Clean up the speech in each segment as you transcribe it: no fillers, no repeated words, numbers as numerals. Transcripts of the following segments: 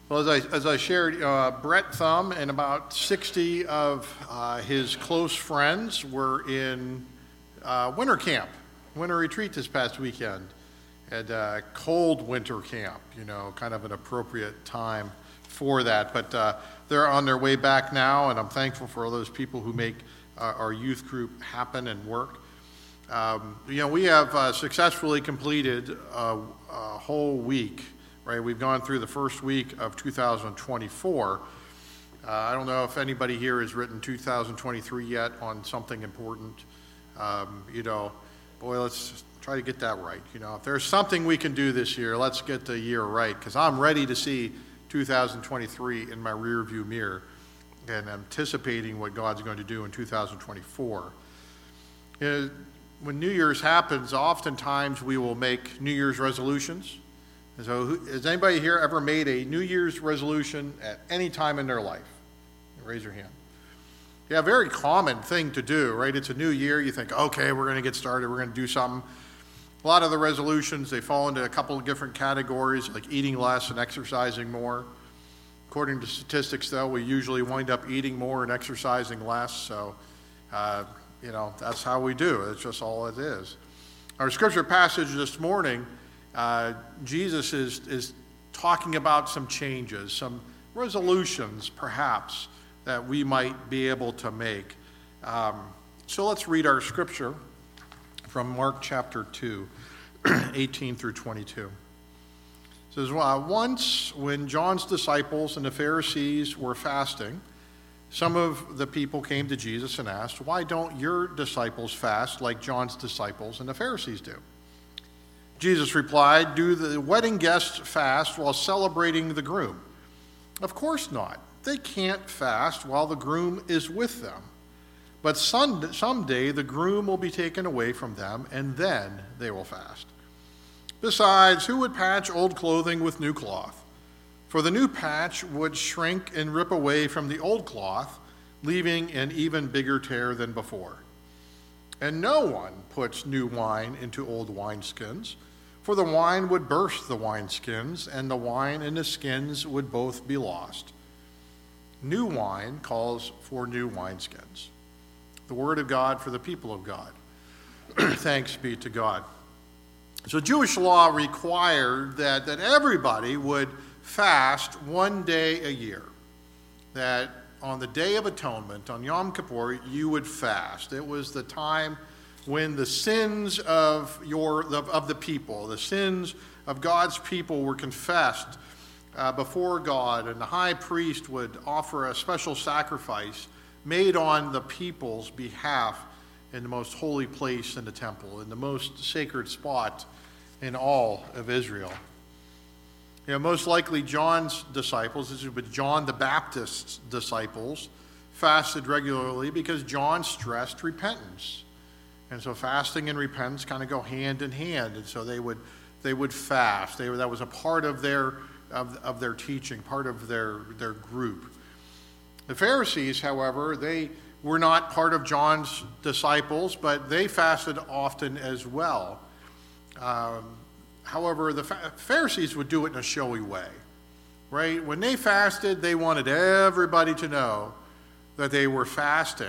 Well, as I shared, Brett Thumb and about 60 of his close friends were in winter camp, winter retreat this past weekend, at cold winter camp, kind of an appropriate time for that. But they're on their way back now, and I'm thankful for all those people who make our youth group happen and work. We have successfully completed a whole week. Right, we've gone through the first week of 2024. I don't know if anybody here has written 2023 yet on something important. Let's try to get that right. If there's something we can do this year, let's get the year right, because I'm ready to see 2023 in my rearview mirror and anticipating what God's going to do in 2024. When New Year's happens, oftentimes we will make New Year's resolutions. And so has anybody here ever made a New Year's resolution at any time in their life? Raise your hand. Yeah, very common thing to do, right? It's a new year. You think, okay, we're going to get started. We're going to do something. A lot of the resolutions, they fall into a couple of different categories, like eating less and exercising more. According to statistics, though, we usually wind up eating more and exercising less. So, that's how we do it. It's just all it is. Our scripture passage this morning, Jesus is talking about some changes, some resolutions, perhaps, that we might be able to make. So let's read our scripture from Mark chapter 2, 18 through 22. It says, once when John's disciples and the Pharisees were fasting, some of the people came to Jesus and asked, "Why don't your disciples fast like John's disciples and the Pharisees do?" Jesus replied, "Do the wedding guests fast while celebrating the groom? Of course not. They can't fast while the groom is with them. But someday the groom will be taken away from them, and then they will fast. Besides, who would patch old clothing with new cloth? For the new patch would shrink and rip away from the old cloth, leaving an even bigger tear than before. And no one puts new wine into old wineskins, for the wine would burst the wineskins, and the wine and the skins would both be lost. New wine calls for new wineskins." The word of God for the people of God. Thanks be to God. So Jewish law required that everybody would fast one day a year. That on the Day of Atonement, on Yom Kippur, you would fast. It was the time when the sins of the people, the sins of God's people were confessed before God, and the high priest would offer a special sacrifice made on the people's behalf in the most holy place in the temple, in the most sacred spot in all of Israel. Most likely John's disciples, this would be John the Baptist's disciples, fasted regularly because John stressed repentance. And so fasting and repentance kind of go hand in hand. And so they would fast. That was a part of their teaching, part of their group. The Pharisees, however, they were not part of John's disciples, but they fasted often as well. However, the Pharisees would do it in a showy way, right? When they fasted, they wanted everybody to know that they were fasting.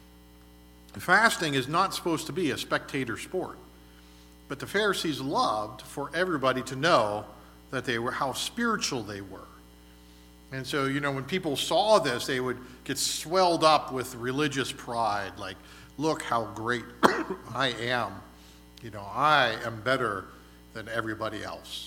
Fasting is not supposed to be a spectator sport, but the Pharisees loved for everybody to know that how spiritual they were. And so, when people saw this, they would get swelled up with religious pride, like, look how great I am. I am better than everybody else.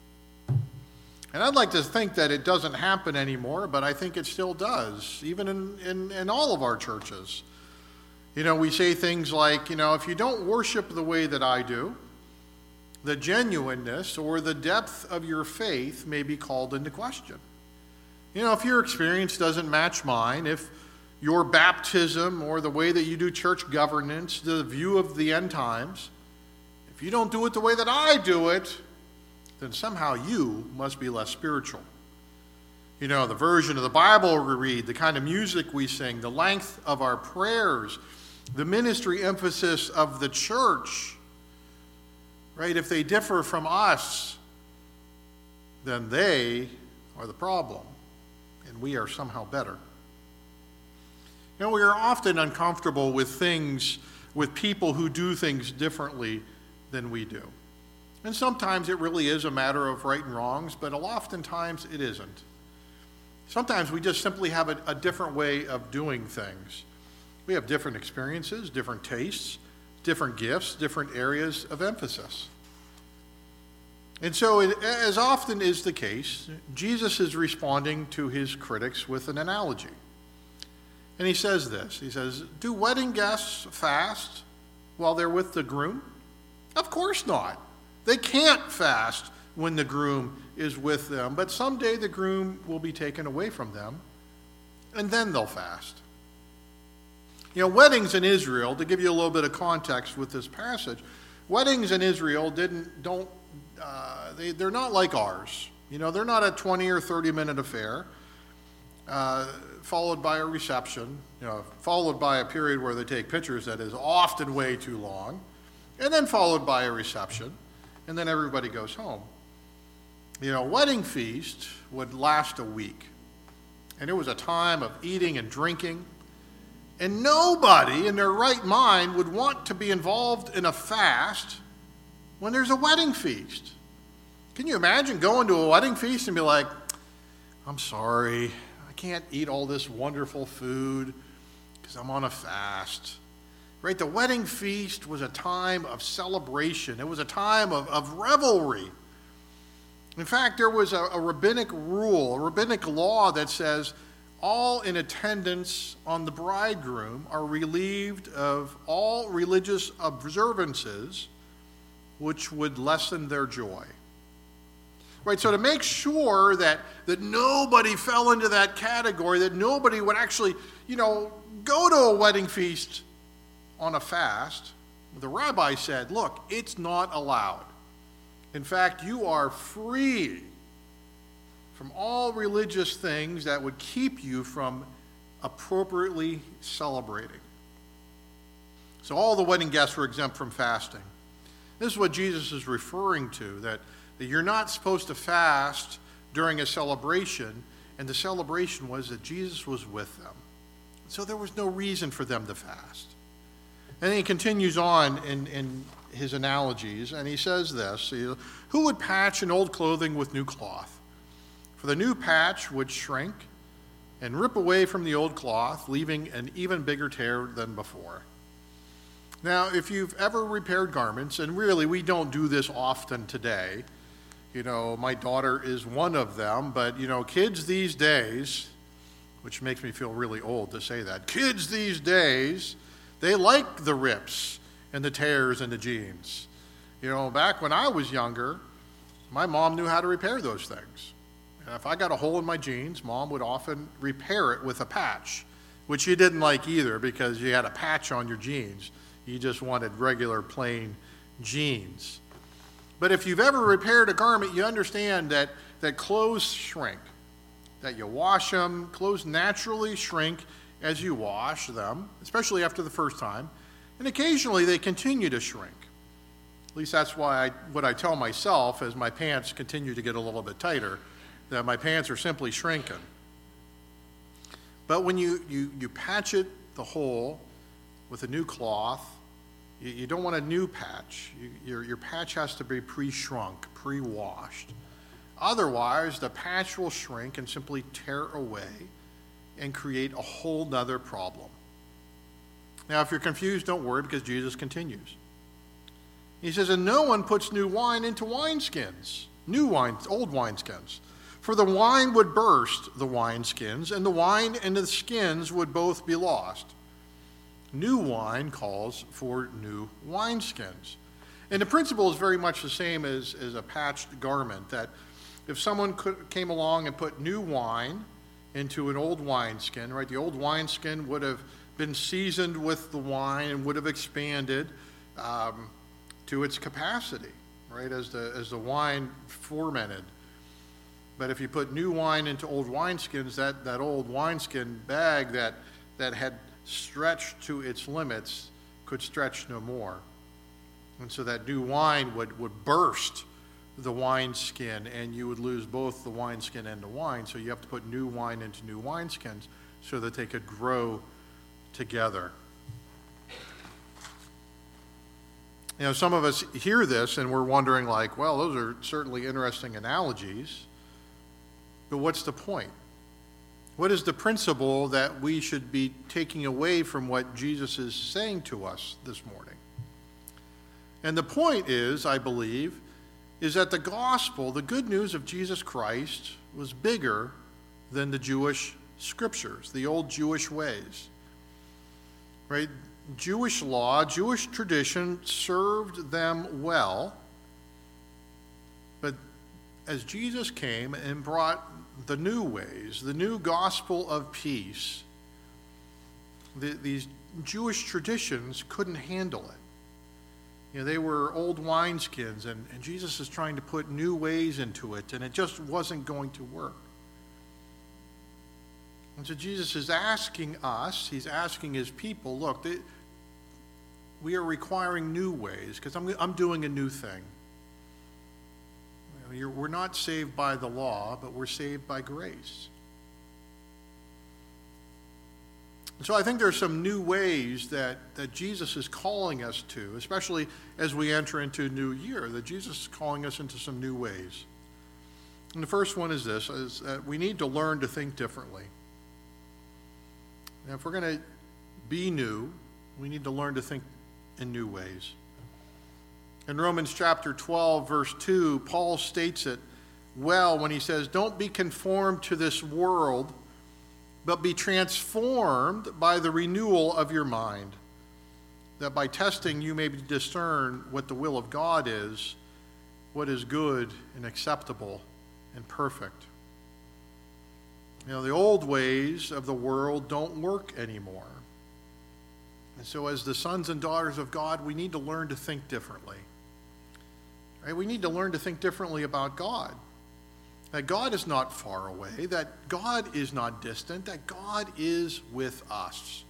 And I'd like to think that it doesn't happen anymore, but I think it still does, even in all of our churches. We say things like, if you don't worship the way that I do, the genuineness or the depth of your faith may be called into question. If your experience doesn't match mine, if your baptism or the way that you do church governance, the view of the end times, if you don't do it the way that I do it, then somehow you must be less spiritual. The version of the Bible we read, the kind of music we sing, the length of our prayers, the ministry emphasis of the church, right? If they differ from us, then they are the problem, and we are somehow better. We are often uncomfortable with people who do things differently than we do. And sometimes it really is a matter of right and wrongs, but oftentimes it isn't. Sometimes we just simply have a different way of doing things. We have different experiences, different tastes, different gifts, different areas of emphasis. And so, as often is the case, Jesus is responding to his critics with an analogy. And he says this, he says, do wedding guests fast while they're with the groom? Of course not. They can't fast when the groom is with them, but someday the groom will be taken away from them, and then they'll fast. Weddings in Israel, to give you a little bit of context with this passage, weddings in Israel they're not like ours. They're not a 20 or 30-minute affair, followed by a reception, followed by a period where they take pictures that is often way too long, and then followed by a reception, and then everybody goes home. Wedding feast would last a week, and it was a time of eating and drinking, and nobody in their right mind would want to be involved in a fast when there's a wedding feast. Can you imagine going to a wedding feast and be like, I'm sorry, I can't eat all this wonderful food because I'm on a fast. Right? The wedding feast was a time of celebration. It was a time of revelry. In fact, there was a rabbinic rule, a rabbinic law that says all in attendance on the bridegroom are relieved of all religious observances which would lessen their joy. Right, so to make sure that nobody fell into that category, that nobody would actually, go to a wedding feast on a fast, the rabbi said, look, it's not allowed. In fact, you are free from all religious things that would keep you from appropriately celebrating. So all the wedding guests were exempt from fasting. This is what Jesus is referring to, that you're not supposed to fast during a celebration, and the celebration was that Jesus was with them. So there was no reason for them to fast. And he continues on in his analogies, and he says this, who would patch an old clothing with new cloth? For the new patch would shrink and rip away from the old cloth, leaving an even bigger tear than before. Now, if you've ever repaired garments, and really we don't do this often today, my daughter is one of them, but kids these days, which makes me feel really old to say that, kids these days, they like the rips and the tears in the jeans. Back when I was younger, my mom knew how to repair those things. And if I got a hole in my jeans, Mom would often repair it with a patch, which you didn't like either because you had a patch on your jeans. You just wanted regular plain jeans. But if you've ever repaired a garment, you understand that clothes shrink, that you wash them. Clothes naturally shrink as you wash them, especially after the first time. And occasionally they continue to shrink. At least that's what I tell myself as my pants continue to get a little bit tighter, that my pants are simply shrinking. But when you patch it, the hole, with a new cloth, you don't want a new patch. Your patch has to be pre-shrunk, pre-washed. Otherwise, the patch will shrink and simply tear away and create a whole nother problem. Now, if you're confused, don't worry, because Jesus continues. He says, and no one puts new wine into wineskins, old wineskins. For the wine would burst the wineskins, and the wine and the skins would both be lost. New wine calls for new wineskins. And the principle is very much the same as a patched garment, that if someone came along and put new wine into an old wineskin, right, the old wineskin would have been seasoned with the wine and would have expanded to its capacity, right, as the wine fermented. But if you put new wine into old wineskins, that old wineskin bag that had stretched to its limits could stretch no more. And so that new wine would burst the wineskin, and you would lose both the wineskin and the wine, so you have to put new wine into new wineskins so that they could grow together. You know, some of us hear this and we're wondering like, well, those are certainly interesting analogies, but what's the point? What is the principle that we should be taking away from what Jesus is saying to us this morning? And the point is, I believe, is that the gospel, the good news of Jesus Christ, was bigger than the Jewish scriptures, the old Jewish ways. Right? Jewish law, Jewish tradition served them well, but as Jesus came and brought the new ways, the new gospel of peace, these Jewish traditions couldn't handle it. You know, they were old wineskins, and Jesus is trying to put new ways into it, and it just wasn't going to work. And so Jesus is asking us, he's asking his people, look, we are requiring new ways, because I'm doing a new thing. We're not saved by the law, but we're saved by grace. And so I think there are some new ways that Jesus is calling us to, especially as we enter into a new year, that Jesus is calling us into some new ways. And the first one is this, is that we need to learn to think differently. Now, if we're going to be new, we need to learn to think in new ways. In Romans chapter 12, verse 2, Paul states it well when he says, "Don't be conformed to this world, but be transformed by the renewal of your mind, that by testing you may discern what the will of God is, what is good and acceptable and perfect." You know, the old ways of the world don't work anymore. And so as the sons and daughters of God, we need to learn to think differently. Right? We need to learn to think differently about God. That God is not far away, that God is not distant, that God is with us.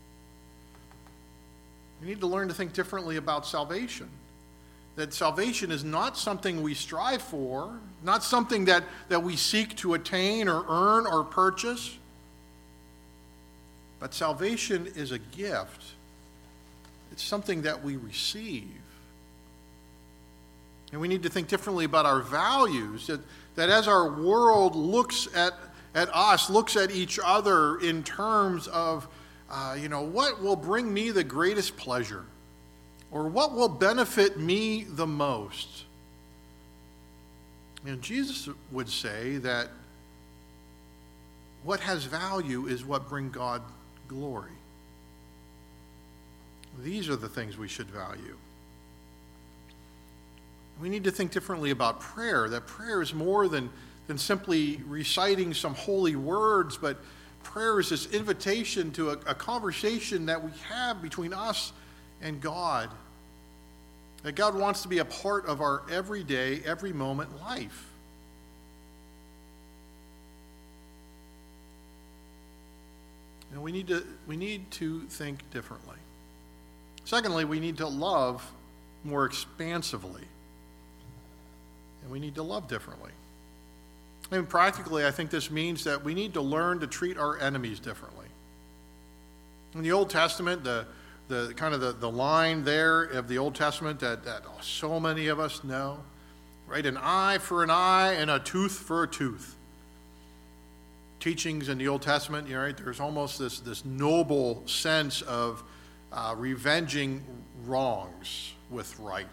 We need to learn to think differently about salvation. That salvation is not something we strive for, not something that we seek to attain or earn or purchase. But salvation is a gift. It's something that we receive. And we need to think differently about our values, that as our world looks at us, looks at each other in terms of, what will bring me the greatest pleasure? Or what will benefit me the most? And Jesus would say that what has value is what brings God glory. These are the things we should value. We need to think differently about prayer, that prayer is more than simply reciting some holy words, but prayer is this invitation to a conversation that we have between us and God. That God wants to be a part of our everyday, every moment life. And we need to think differently. Secondly, we need to love more expansively. And we need to love differently. And practically, I think this means that we need to learn to treat our enemies differently. In the Old Testament, the line there of the Old Testament that so many of us know, right? An eye for an eye and a tooth for a tooth. Teachings in the Old Testament, right? There's almost this noble sense of revenging wrongs with right.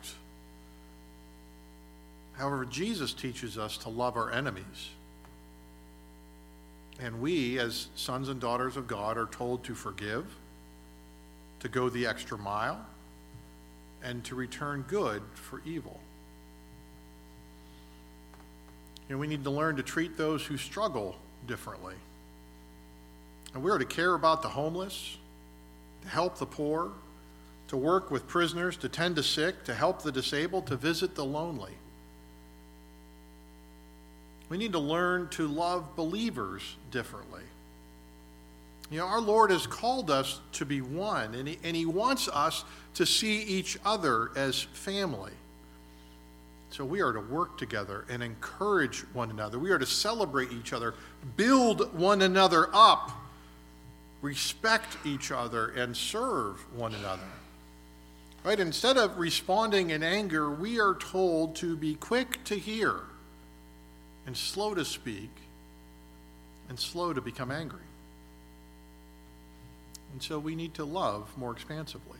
However, Jesus teaches us to love our enemies. And we, as sons and daughters of God, are told to forgive, to go the extra mile, and to return good for evil. And we need to learn to treat those who struggle differently. And we are to care about the homeless, to help the poor, to work with prisoners, to tend the sick, to help the disabled, to visit the lonely. We need to learn to love believers differently. You know, our Lord has called us to be one, and he wants us to see each other as family. So we are to work together and encourage one another. We are to celebrate each other, build one another up, respect each other, and serve one another. Right? Instead of responding in anger, we are told to be quick to hear and slow to speak and slow to become angry. And so we need to love more expansively.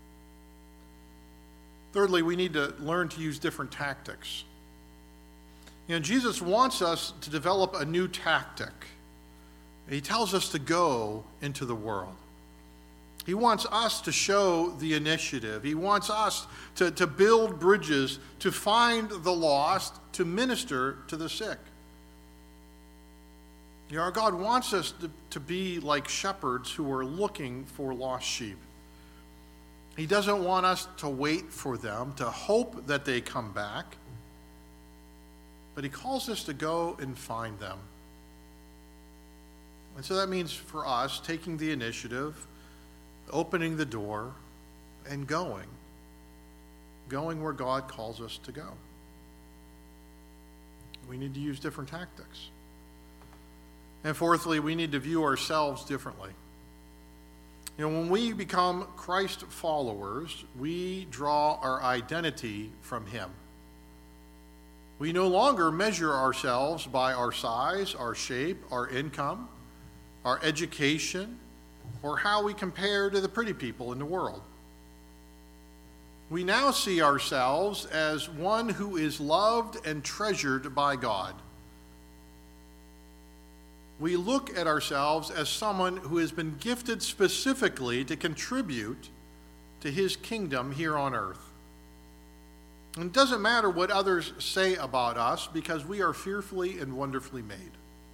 Thirdly, we need to learn to use different tactics. Jesus wants us to develop a new tactic. He tells us to go into the world. He wants us to show the initiative. He wants us to build bridges, to find the lost, to minister to the sick. Our God wants us to be like shepherds who are looking for lost sheep. He doesn't want us to wait for them, to hope that they come back, but he calls us to go and find them. And so that means for us taking the initiative, opening the door, and going where God calls us to go. We need to use different tactics. And fourthly, we need to view ourselves differently. When we become Christ followers, we draw our identity from him. We no longer measure ourselves by our size, our shape, our income, our education, or how we compare to the pretty people in the world. We now see ourselves as one who is loved and treasured by God. We look at ourselves as someone who has been gifted specifically to contribute to his kingdom here on earth. And it doesn't matter what others say about us because we are fearfully and wonderfully made.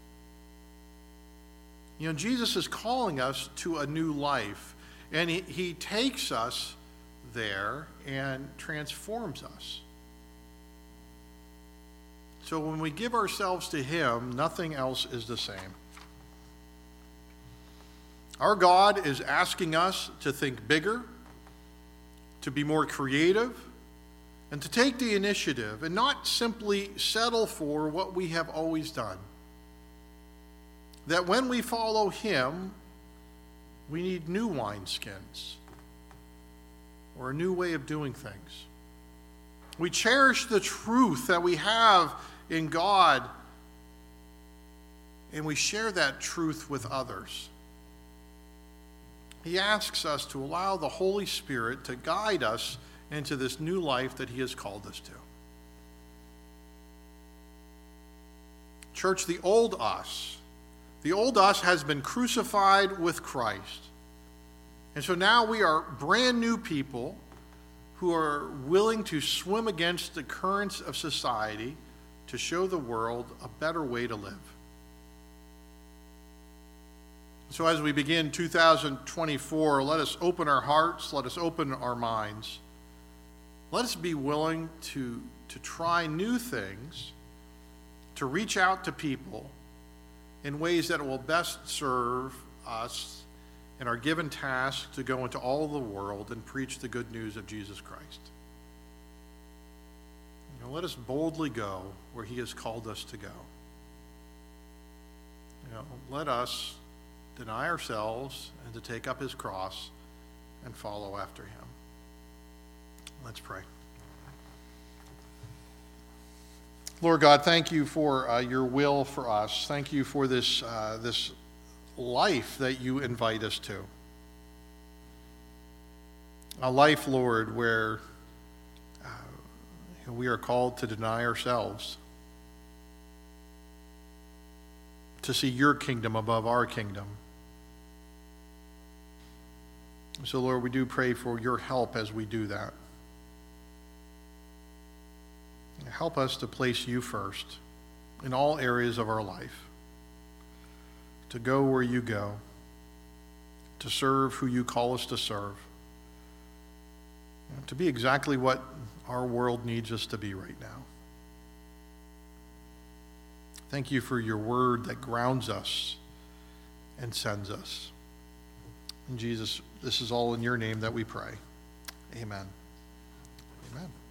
Jesus is calling us to a new life, and he takes us there and transforms us. So when we give ourselves to him, nothing else is the same. Our God is asking us to think bigger, to be more creative, and to take the initiative and not simply settle for what we have always done. That when we follow him, we need new wineskins or a new way of doing things. We cherish the truth that we have in God, and we share that truth with others. He asks us to allow the Holy Spirit to guide us into this new life that he has called us to. Church, the old us has been crucified with Christ. And so now we are brand new people who are willing to swim against the currents of society to show the world a better way to live. So as we begin 2024, let us open our hearts, let us open our minds. Let us be willing to try new things, to reach out to people in ways that will best serve us in our given task to go into all the world and preach the good news of Jesus Christ. Let us boldly go where he has called us to go. Let us deny ourselves and to take up his cross and follow after him. Let's pray. Lord God, thank you for your will for us. Thank you for this life that you invite us to. A life, Lord, where we are called to deny ourselves, to see your kingdom above our kingdom. So, Lord, we do pray for your help as we do that. Help us to place you first in all areas of our life, to go where you go, to serve who you call us to serve, to be exactly what our world needs us to be right now. Thank you for your word that grounds us and sends us. And Jesus, this is all in your name that we pray. Amen. Amen.